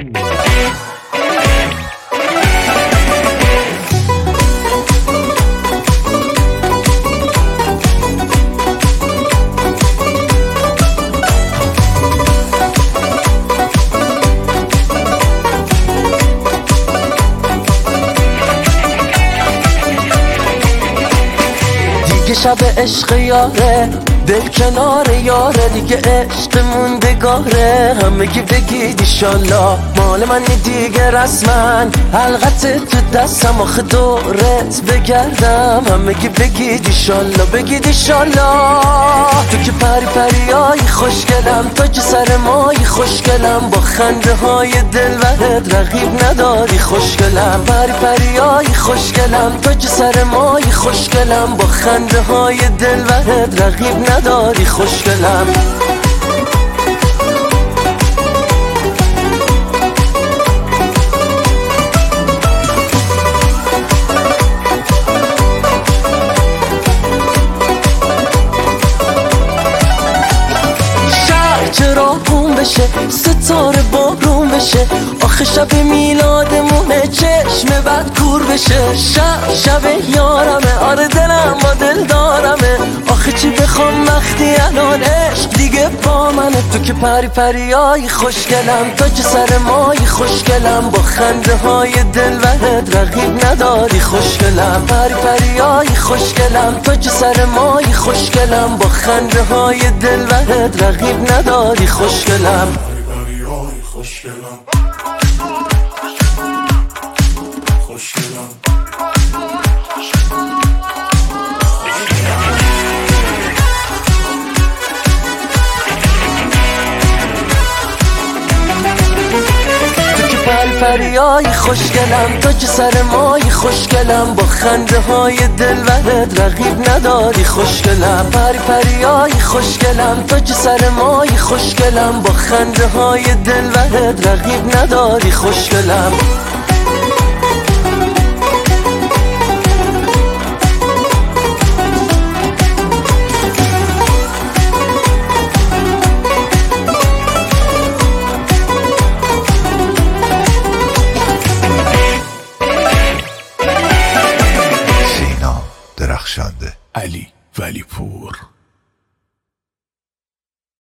شب عشق یاره دل کنار یاره دیگه عشق موندگاره همگی بگید ایشالله مال من دیگه رسمن حلقت تو دستم آخه دورت بگردم همگی بگید ایشالله بگید ایشالله تو که پری پریایی خوشگلم تو که سر مایی خوشگلم با خنده های دلبرت رقیب نداری خوشگلم پری پریایی خوشگلم تو که سر مایی خوشگلم با خنده های دلبرت رقیب نداری خوشگلم شهر چرا گم بشه ستاره بارون بشه آخه شب میلادمونه چشم بد کور بشه شب یارمه آره دلم با دل دارمه آخه چی بخوام وقتی الان عشق دیگه با منه تو که پری پریایی خوشگلم تو که سر مایی خوشگلم با خنده های دلبرت رقیب نداری خوشگلم پری پریایی خوشگلم تو که سر مایی خوشگلم با خنده های دلبرت رقیب نداری خوشگلم خوشگلم خوشگلم پریایی خوشگلم تو که سر مایی خوشگلم با خنده های دلبرت رقیب نداری خوشگلم پری پریایی خوشگلم تو که سر مایی خوشگلم با خنده های دلبرت رقیب نداری خوشگلم